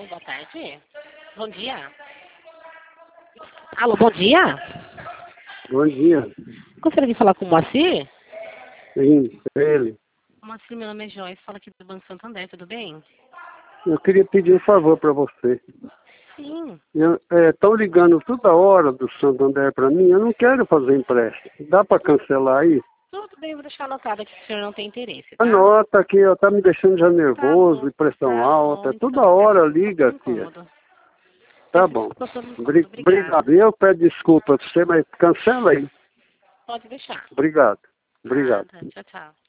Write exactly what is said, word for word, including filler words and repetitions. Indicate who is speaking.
Speaker 1: Alô, boa tarde. Bom dia. Alô, bom dia.
Speaker 2: Bom dia.
Speaker 1: Gostaria de falar com o Moacir?
Speaker 2: Sim, ele.
Speaker 1: Moacir, meu nome é Joyce, fala aqui do Banco Santander, tudo bem?
Speaker 2: Eu queria pedir um favor para você.
Speaker 1: Sim.
Speaker 2: Estão ligando toda hora do Santander para mim, eu não quero fazer empréstimo. Dá para cancelar aí?
Speaker 1: Tudo bem, vou deixar anotado aqui que o senhor não tem interesse, tá?
Speaker 2: Anota aqui, ó, tá me deixando já nervoso,
Speaker 1: Tá bom,
Speaker 2: pressão
Speaker 1: tá
Speaker 2: alta.
Speaker 1: bom,
Speaker 2: Toda
Speaker 1: então.
Speaker 2: hora
Speaker 1: Peço desculpa
Speaker 2: liga
Speaker 1: pelo
Speaker 2: aqui.
Speaker 1: incômodo.
Speaker 2: Tá
Speaker 1: Peço
Speaker 2: bom.
Speaker 1: desculpa pelo incômodo,
Speaker 2: Bri-
Speaker 1: obrigada.
Speaker 2: Obrigado. Eu peço desculpa para você, mas cancela aí.
Speaker 1: Pode deixar.
Speaker 2: Obrigado. Obrigado.
Speaker 1: Nada, tchau, tchau.